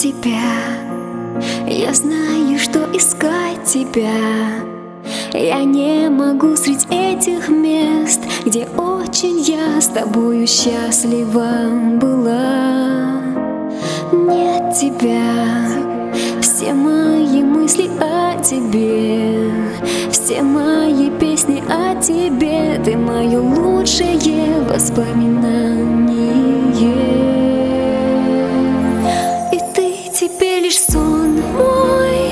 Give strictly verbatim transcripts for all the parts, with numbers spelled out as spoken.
тебя, я знаю, что искать тебя. Я не могу среди этих мест, где очень я с тобою счастлива была. Нет тебя, все мои мысли о тебе, все мои песни о тебе, ты мое лучшее воспоминание. И ты теперь лишь сон мой,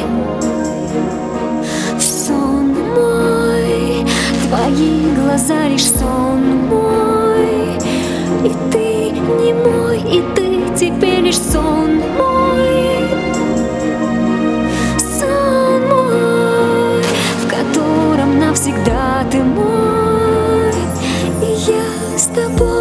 сон мой, твои глаза лишь сон мой. И ты не мой, и ты теперь лишь сон мой, сон мой, в котором навсегда ты мой, и я с тобой.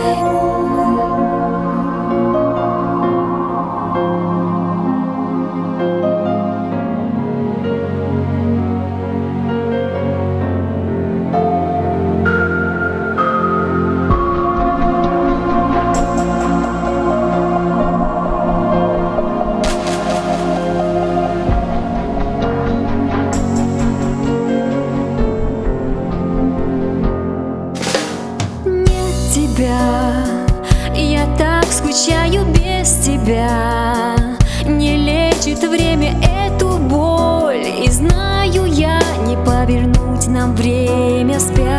Я так скучаю без тебя. Не лечит время эту боль, и знаю я, не повернуть нам время вспять.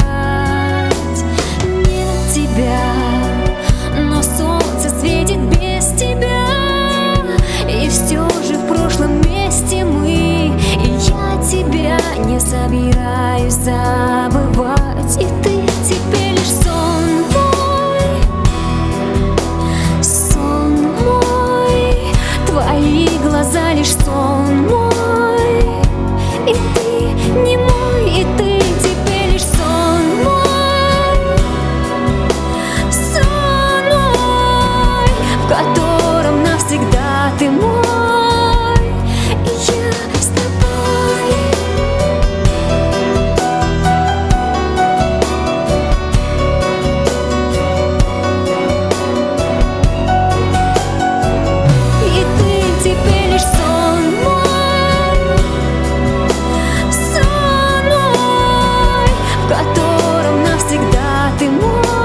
Нет тебя, но солнце светит без тебя, и все же в прошлом месте мы, и я тебя не собираюсь забывать. И ты теперь лишь сон мой, твои глаза лишь сон мой, и ты не мой, и ты теперь лишь сон мой, сон мой, в котором навсегда ты мой, и я с тобой. В котором навсегда ты мой.